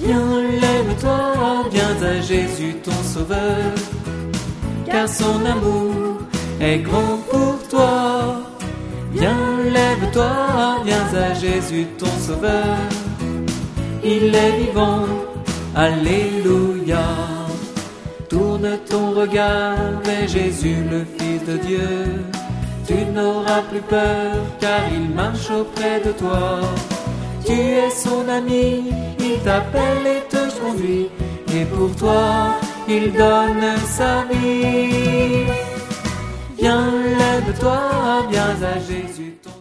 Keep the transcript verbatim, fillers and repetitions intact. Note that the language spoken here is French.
Viens, lève-toi, viens à Jésus ton Sauveur, car son amour est grand pour toi. Viens, lève-toi, viens à Jésus ton Sauveur, il est vivant, alléluia. Tourne ton regard vers Jésus le Fils de Dieu, tu n'auras plus peur car il marche auprès de toi. Tu es son ami, il t'appelle et te conduit, et pour toi il donne sa vie. Viens, lève-toi, viens à Jésus ton